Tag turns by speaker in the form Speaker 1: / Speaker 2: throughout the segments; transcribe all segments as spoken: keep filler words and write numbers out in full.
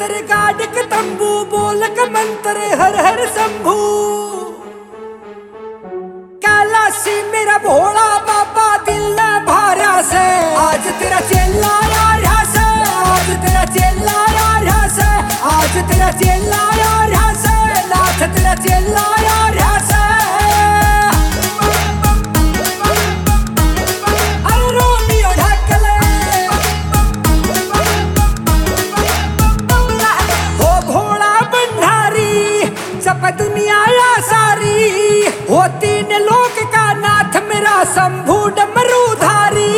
Speaker 1: तेरे गाड़ के तंबू, बोल के मंत्र हर हर शंभू। कैलाशी मेरा भोला बाबा दिल न भारा से, आज तेरा चेला यार से, आज तेरा चेला यार से, आज तेरा चेला यार से, नाथ तेरा चेला यार से। अरे रोमियो ढकले हो भोला भंडारी, सब दुनिया या सारी, हो तीन लोक का नाथ मेरा शंभू डमरूधारी।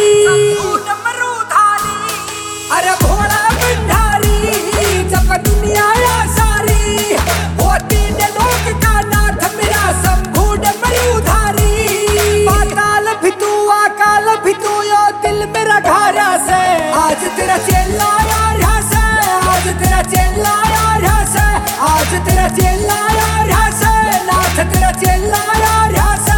Speaker 1: अरे भोला भंडारी जब दुनिया या सारी, हो तीन लोक का नाथ मेरा शंभू डमरूधारी। पाताल भी तू आकाल भी तू, यो दिल मेरा घारा से, आज तेरा चेला यार से, आज तेरा चेला यार से, आज तेरा चेला यार से, नाथ तेरा चेला यार से।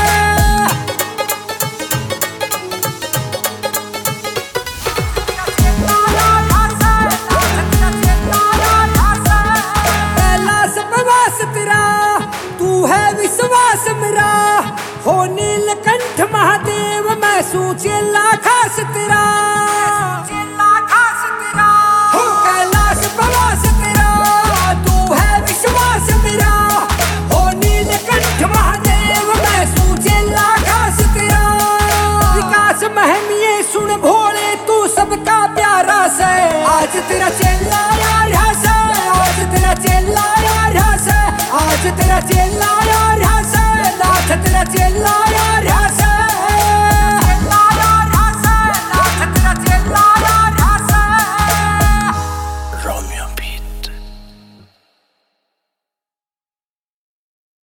Speaker 1: तू है विश्वास मेरा, हो नीलकंठ महादेव मैं सूचेला खास तेरा, हो कैलाश प्रवास तेरा, तू है विश्वास मेरा, हो नीलकंठ महादेव मैं सूचेला खास तेरा। विकास महमिये सुन भोले तू सबका प्यारा से, आज तेरा चेला यार से, आज तेरा चेला यार से, आज तेरा चेला यार से, नाथ तेरा चेला यार से।